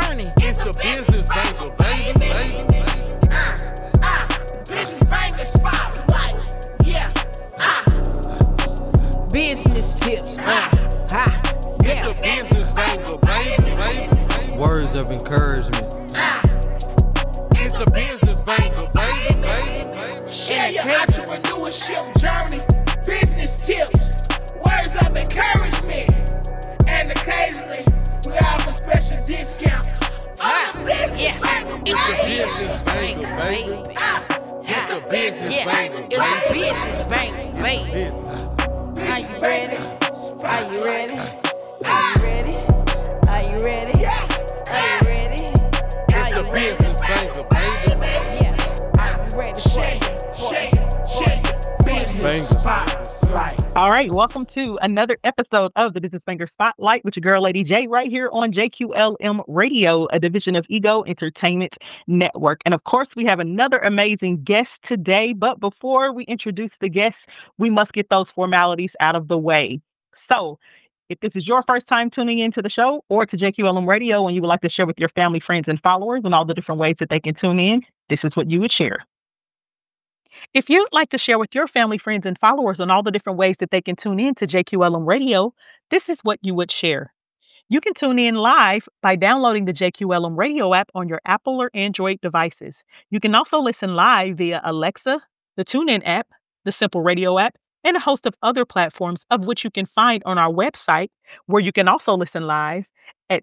journey. It's a business banger, baby. Business banger spotlight. Yeah. Business tips. It's a business banger, baby. Words of encouragement. It's a business banger, baby. Share your entrepreneurship journey. Business tips. Words of encouragement. And occasionally, we offer special discount. It's a business banger, baby. It's a business banger, baby. It's a business banger, baby. Are you ready? Are you ready? Are you ready? Are you ready? Are you ready? It's a business banger, baby. Yeah. Are you ready? Shake, business spotlight. All right, welcome to another episode of the Business Banger Spotlight with your girl, Lady J, right here on JQLM Radio, a division of Ego Entertainment Network. And of course, we have another amazing guest today. But before we introduce the guest, we must get those formalities out of the way. So, if this is your first time tuning into the show or to JQLM Radio and you would like to share with your family, friends, and followers and all the different ways that they can tune in, this is what you would share. If you'd like to share with your family, friends, and followers on all the different ways that they can tune in to JQLM Radio, this is what you would share. You can tune in live by downloading the JQLM Radio app on your Apple or Android devices. You can also listen live via Alexa, the TuneIn app, the Simple Radio app, and a host of other platforms of which you can find on our website, where you can also listen live at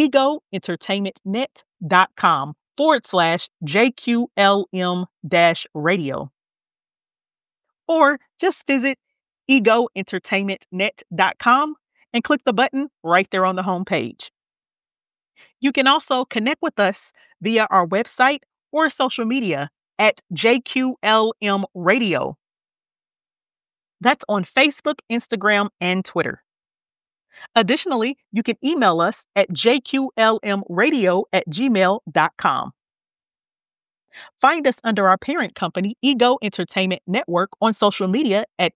egoentertainmentnet.com/JQLM-radio. Or just visit egoentertainmentnet.com and click the button right there on the homepage. You can also connect with us via our website or social media at JQLM Radio. That's on Facebook, Instagram, and Twitter. Additionally, you can email us at jqlmradio@gmail.com. Find us under our parent company, Ego Entertainment Network, on social media at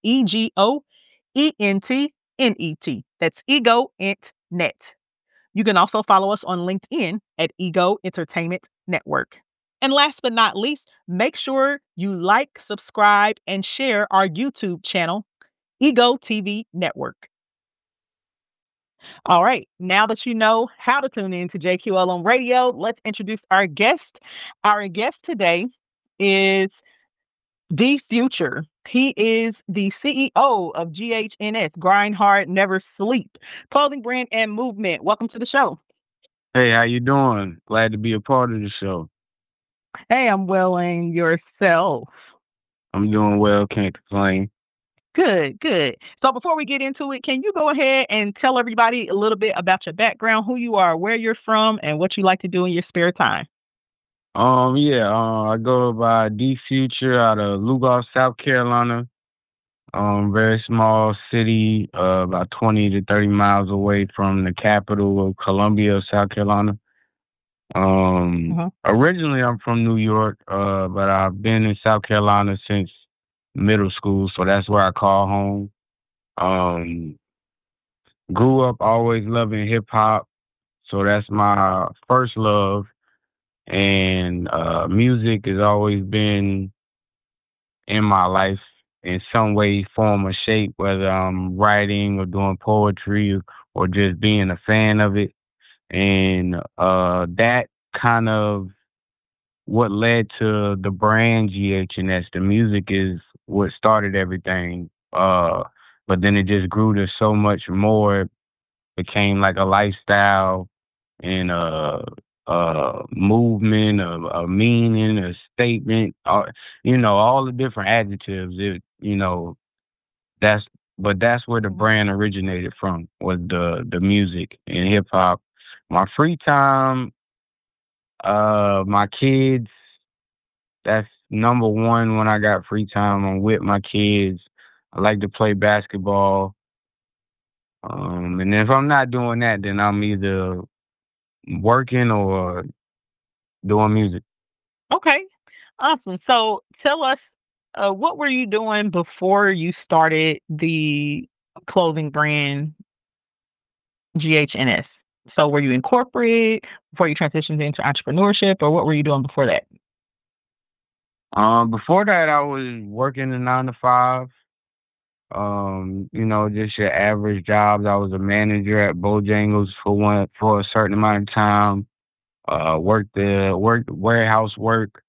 EGOENTNET. That's Ego Ent Net. You can also follow us on LinkedIn at Ego Entertainment Network. And last but not least, make sure you like, subscribe, and share our YouTube channel, Ego TV Network. All right, now that you know how to tune in to JQLM Radio, let's introduce our guest. Our guest today is D Future. He is the CEO of GHNS, Grind Hard, Never Sleep, clothing brand and movement. Welcome to the show. Hey, how you doing? Glad to be a part of the show. Hey, I'm well, and yourself? I'm doing well, can't complain. Good. So before we get into it, can you go ahead and tell everybody a little bit about your background, who you are, where you're from, and what you like to do in your spare time? I go by D Future out of Lugard, South Carolina. Very small city, about 20 to 30 miles away from the capital of Columbia, South Carolina. Originally I'm from New York, but I've been in South Carolina since middle school, so that's where I call home. Grew up always loving hip hop, so that's my first love. And music has always been in my life in some way, form, or shape, whether I'm writing or doing poetry or just being a fan of it. And that kind of what led to the brand GHNS. The music is what started everything. But then it just grew to so much more. It became like a lifestyle and a movement, a meaning, a statement, all the different adjectives. That's where the brand originated from, was the music and hip hop. My free time, my kids, that's number one. When I got free time, I'm with my kids. I like to play basketball. And if I'm not doing that, then I'm either working or doing music. Okay, awesome. So tell us, what were you doing before you started the clothing brand GHNS? So were you in corporate before you transitioned into entrepreneurship, or what were you doing before that? Before that, I was working a 9 to 5. Just your average jobs. I was a manager at Bojangles for a certain amount of time. Worked warehouse work.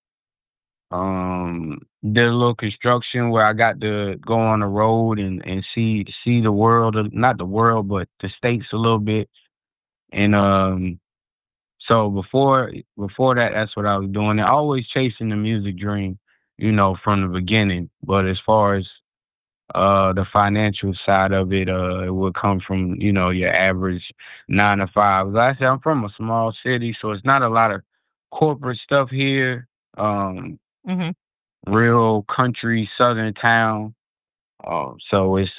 Did a little construction where I got to go on the road and see the world, not the world, but the states a little bit. And so before that, that's what I was doing. And always chasing the music dream, from the beginning. But as far as the financial side of it, it would come from, your average 9 to 5. Like I said, I'm from a small city, so it's not a lot of corporate stuff here. Hmm. Real country southern town. So it's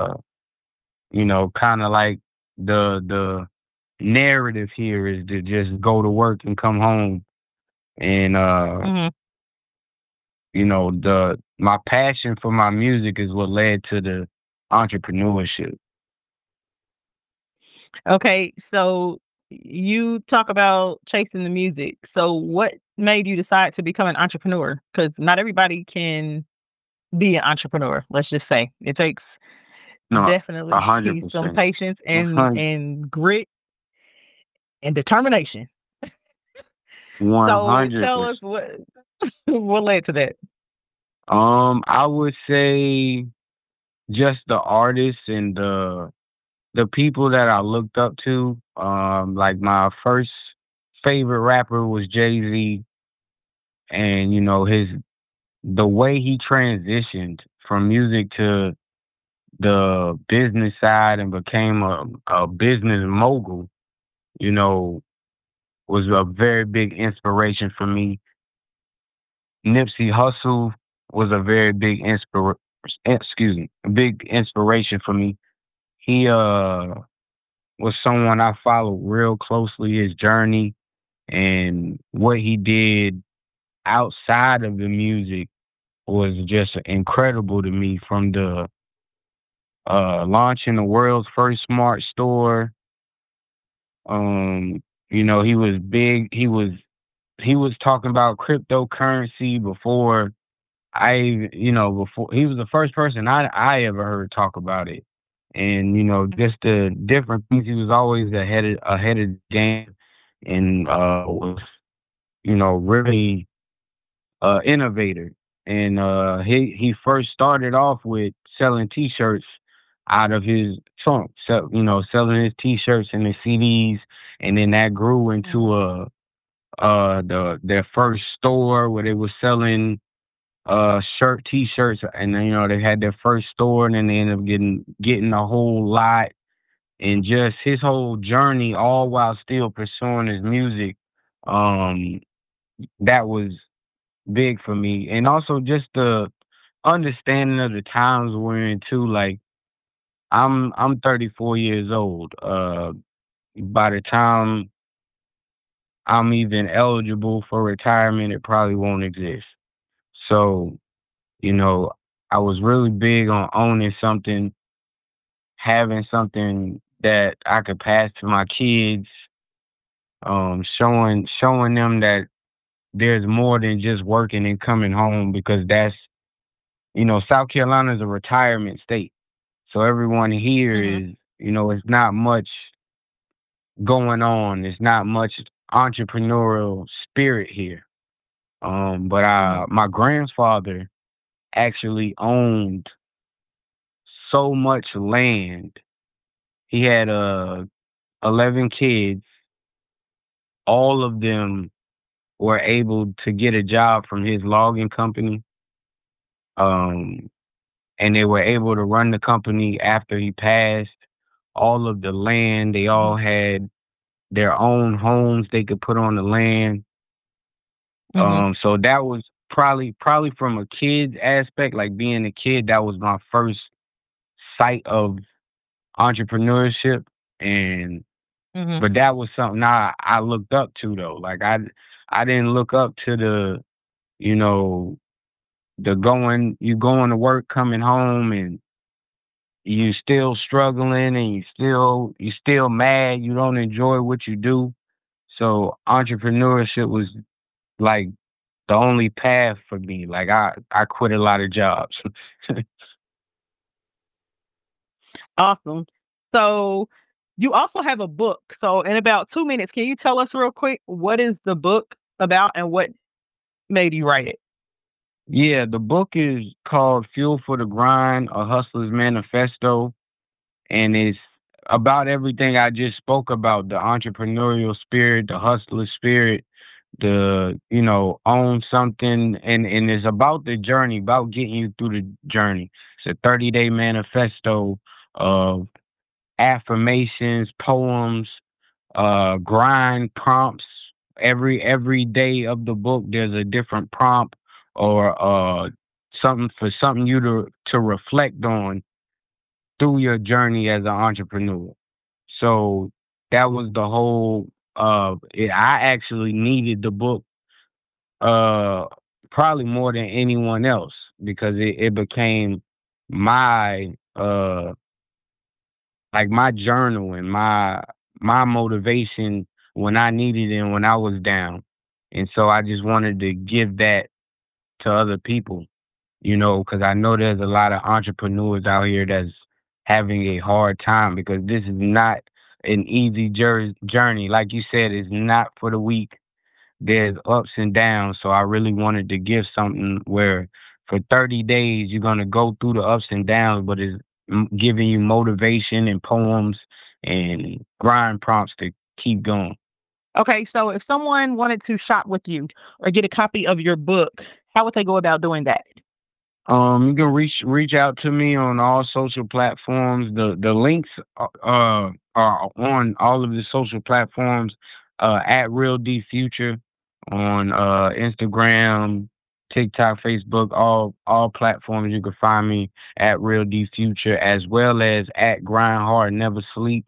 kind of like the narrative here is to just go to work and come home. And Hmm. the my passion for my music is what led to the entrepreneurship. Okay, so you talk about chasing the music. So what made you decide to become an entrepreneur? Because not everybody can be an entrepreneur. Let's just say it takes No, a definitely hundred some percent, patience a and hun- grit and determination. one So hundred tell us percent. what what led to that. I would say just the artists and the people that I looked up to. Like my first favorite rapper was Jay-Z, and his the way he transitioned from music to the business side and became a business mogul, you know, was a very big inspiration for me. Nipsey Hussle was a very big inspiration for me. He was someone I followed real closely, his journey and what he did outside of the music was just incredible to me, from the launching the world's first smart store. He was big. He was talking about cryptocurrency before before he was the first person I ever heard talk about it. And just the different things. He was always ahead of the game, and was really innovator. And he first started off with selling T-shirts out of his trunk, selling his T-shirts and his CDs, and then that grew into Mhm. their first store where they were selling T-shirts, and then they had their first store, and then they ended up getting a whole lot. And just his whole journey, all while still pursuing his music, um, that was big for me. And also just the understanding of the times we're in too. Like I'm 34 years old. By the time I'm even eligible for retirement, it probably won't exist. So, you know, I was really big on owning something, having something that I could pass to my kids, showing them that there's more than just working and coming home, because South Carolina is a retirement state. So everyone here Mhm. is, it's not much going on. It's not much entrepreneurial spirit here. But Mhm. my grandfather actually owned so much land. He had 11 kids. All of them were able to get a job from his logging company. Um, and they were able to run the company after he passed. All of the land, they Mhm. all had their own homes they could put on the land. Mhm. So that was probably from a kid's aspect, like being a kid, that was my first sight of entrepreneurship. And Mhm. but that was something I looked up to, though. Like I didn't look up to you know, the going to work, coming home, and you still struggling and you still mad, you don't enjoy what you do. So entrepreneurship was like the only path for me. Like I quit a lot of jobs. Awesome. So you also have a book. So in about 2 minutes, can you tell us real quick what is the book about and what made you write it? Yeah, the book is called Fuel for the Grind, A Hustler's Manifesto, and it's about everything I just spoke about, the entrepreneurial spirit, the hustler spirit, the, own something, and it's about the journey, about getting you through the journey. It's a 30-day manifesto of affirmations, poems, grind prompts. Every day of the book, there's a different prompt or something you to reflect on through your journey as an entrepreneur. So that was the whole. I actually needed the book uh, probably more than anyone else because it became my like my journal and my motivation when I needed it and when I was down. And so I just wanted to give that to other people, because I know there's a lot of entrepreneurs out here that's having a hard time because this is not an easy journey. Like you said, it's not for the weak. There's ups and downs. So I really wanted to give something where for 30 days you're going to go through the ups and downs, but it's giving you motivation and poems and grind prompts to keep going. Okay, so if someone wanted to shop with you or get a copy of your book, how would they go about doing that? You can reach out to me on all social platforms. The links are on all of the social platforms at Real D Future on Instagram, TikTok, Facebook, all platforms. You can find me at Real D Future as well as at Grind Hard Never Sleep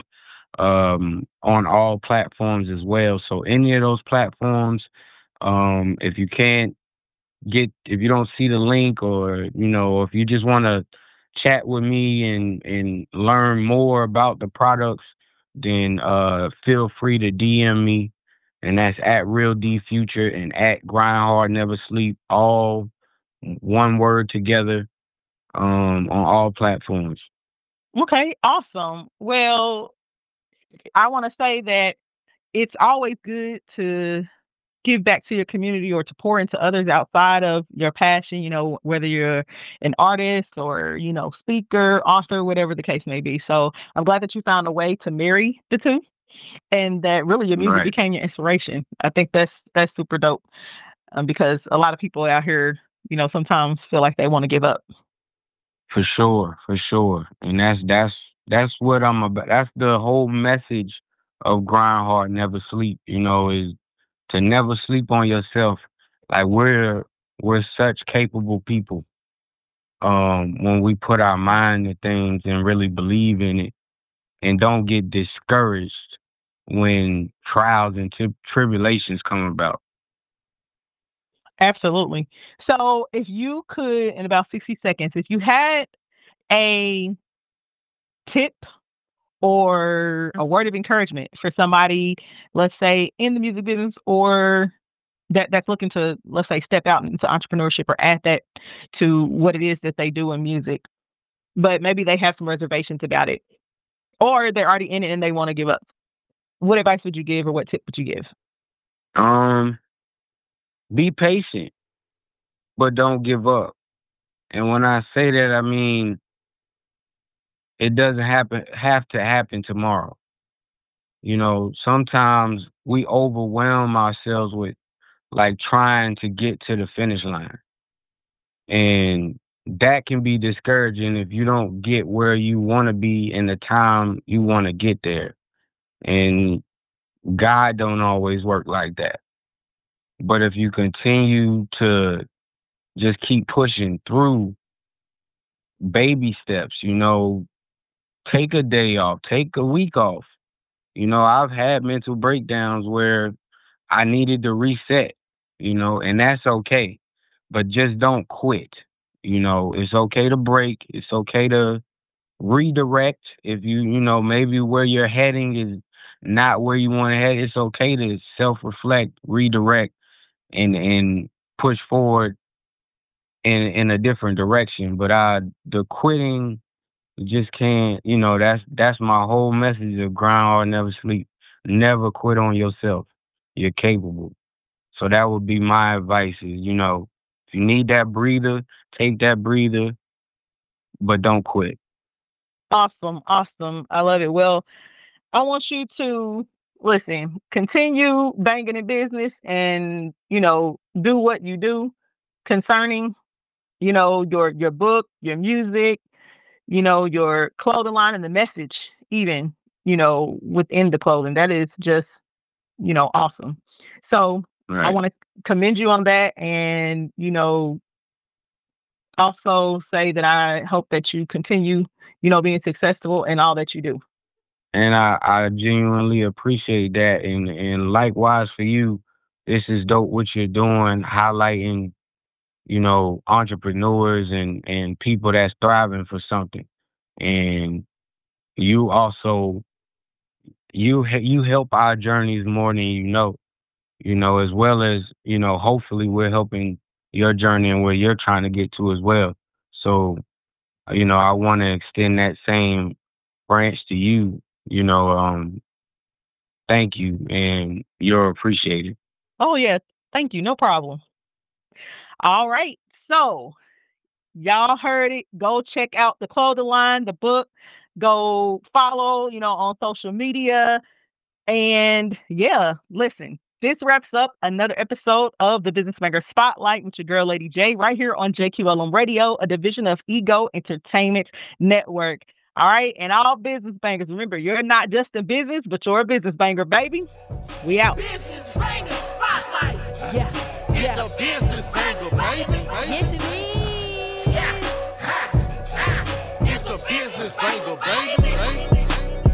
on all platforms as well. So any of those platforms, if you can't if you don't see the link or if you just want to chat with me and learn more about the products, then feel free to DM me, and that's at Real D Future and at Grind Hard Never Sleep, all one word together, on all platforms. Okay, awesome. Well, I want to say that it's always good to give back to your community or to pour into others outside of your passion, whether you're an artist or, speaker, author, whatever the case may be. So I'm glad that you found a way to marry the two and that really your music Right. became your inspiration. I think that's super dope because a lot of people out here, sometimes feel like they want to give up. For sure, for sure. And that's what I'm about. That's the whole message of Grind Hard Never Sleep, is to never sleep on yourself. Like we're such capable people. When we put our mind to things and really believe in it and don't get discouraged when trials and tribulations come about. Absolutely. So if you could, in about 60 seconds, if you had a tip or a word of encouragement for somebody, let's say in the music business or that's looking to, let's say, step out into entrepreneurship or add that to what it is that they do in music, but maybe they have some reservations about it or they're already in it and they want to give up. What advice would you give or what tip would you give? Um, be patient, but don't give up. And when I say that, I mean it doesn't have to happen tomorrow. Sometimes we overwhelm ourselves with like trying to get to the finish line. And that can be discouraging if you don't get where you want to be in the time you want to get there. And God don't always work like that. But if you continue to just keep pushing through baby steps, take a day off, take a week off. I've had mental breakdowns where I needed to reset, and that's okay. But just don't quit. It's okay to break. It's okay to redirect. If you know, maybe where you're heading is not where you want to head, it's okay to self-reflect, redirect, and push forward in a different direction. But the quitting just can't. You know, that's my whole message of grind hard, never sleep. Never quit on yourself. You're capable. So that would be my advice is, you know, if you need that breather, take that breather, but don't quit. Awesome, awesome. I love it. Well, I want you to listen, continue banging in business and, do what you do concerning, your book, your music, your clothing line and the message even, within the clothing. That is just, awesome. So I Right. want to commend you on that and, also say that I hope that you continue, being successful in all that you do. And I genuinely appreciate that. And likewise for you, this is dope what you're doing, highlighting, you know, entrepreneurs and people that's thriving for something. And you also you help our journeys more than you know, as well as, you know, hopefully we're helping your journey and where you're trying to get to as well. So, you know, I want to extend that same branch to you, you know, thank you and you're appreciated. Oh, yeah. Thank you. No problem. All right. So, y'all heard it. Go check out the clothing line, the book. Go follow, on social media. And yeah, listen, this wraps up another episode of the Business Maker Spotlight with your girl, Lady J, right here on JQLM Radio, a division of Ego Entertainment Network. All right. And all business bangers, remember, you're not just a business, but you're a business banger, baby. We out. Business banger spotlight. Yeah, yeah.